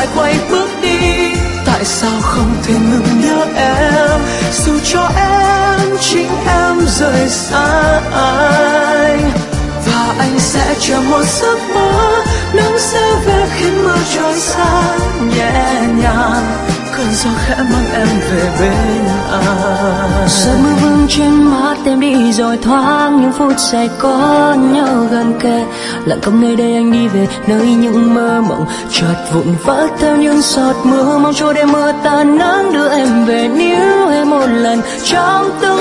lại quay bước đi. Tại sao không thể ngừng nhớ em, dù cho em chính em rời xa anh. Và anh sẽ chờ một giấc mơ, nắng sẽ về khi mưa trôi xa nhẹ nhàng, cơn gió khẽ mang em về bên anh. Giọt mưa vương trên mắt em đi rồi thoáng những phút giây có nhau gần kề. Lặng câm nơi đây anh đi về nơi những mơ mộng chợt vụn vỡ theo những giọt mưa. Mong cho đêm mưa tan nắng đưa em về níu em một lần trong từng